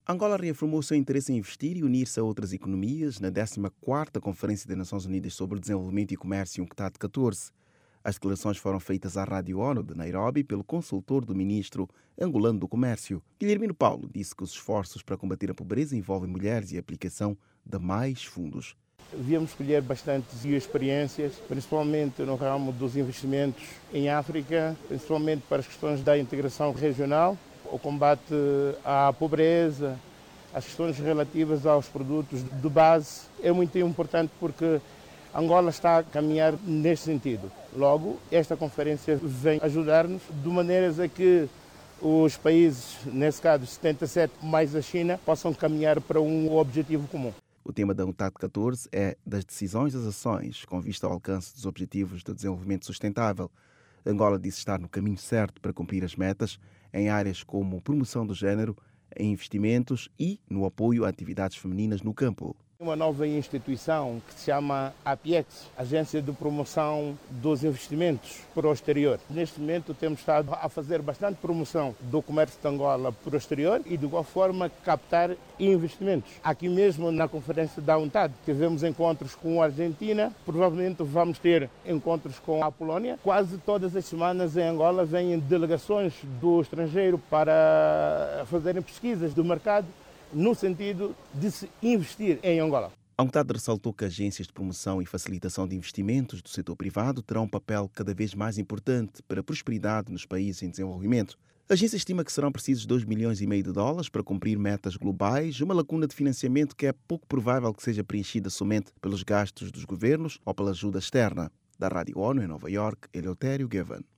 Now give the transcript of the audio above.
Angola reafirmou seu interesse em investir e unir-se a outras economias na 14ª Conferência das Nações Unidas sobre Desenvolvimento e Comércio, UNCTAD 14. As declarações foram feitas à Rádio ONU de Nairobi pelo consultor do ministro angolano do Comércio. Guilhermino Paulo disse que os esforços para combater a pobreza envolvem mulheres e a aplicação de mais fundos. Devíamos escolher bastantes experiências, principalmente no ramo dos investimentos em África, principalmente para as questões da integração regional, o combate à pobreza, as questões relativas aos produtos de base. É muito importante porque Angola está a caminhar neste sentido. Logo, esta conferência vem ajudar-nos de maneiras a que os países, nesse caso 77 mais a China, possam caminhar para um objetivo comum. O tema da UNCTAD 14 é das decisões das ações com vista ao alcance dos Objetivos de Desenvolvimento Sustentável. Angola disse estar no caminho certo para cumprir as metas em áreas como promoção do género, em investimentos e no apoio a atividades femininas no campo. Uma nova instituição que se chama APIEX, Agência de Promoção dos Investimentos para o Exterior. Neste momento temos estado a fazer bastante promoção do comércio de Angola para o exterior e de igual forma captar investimentos. Aqui mesmo na conferência da UNCTAD tivemos encontros com a Argentina, provavelmente vamos ter encontros com a Polónia. Quase todas as semanas em Angola vêm delegações do estrangeiro para fazerem pesquisas do mercado no sentido de se investir em Angola. A UNCTAD ressaltou que agências de promoção e facilitação de investimentos do setor privado terão um papel cada vez mais importante para a prosperidade nos países em desenvolvimento. A agência estima que serão precisos $2,5 milhões para cumprir metas globais, uma lacuna de financiamento que é pouco provável que seja preenchida somente pelos gastos dos governos ou pela ajuda externa. Da Rádio ONU em Nova Iorque, Eleutério Gavan.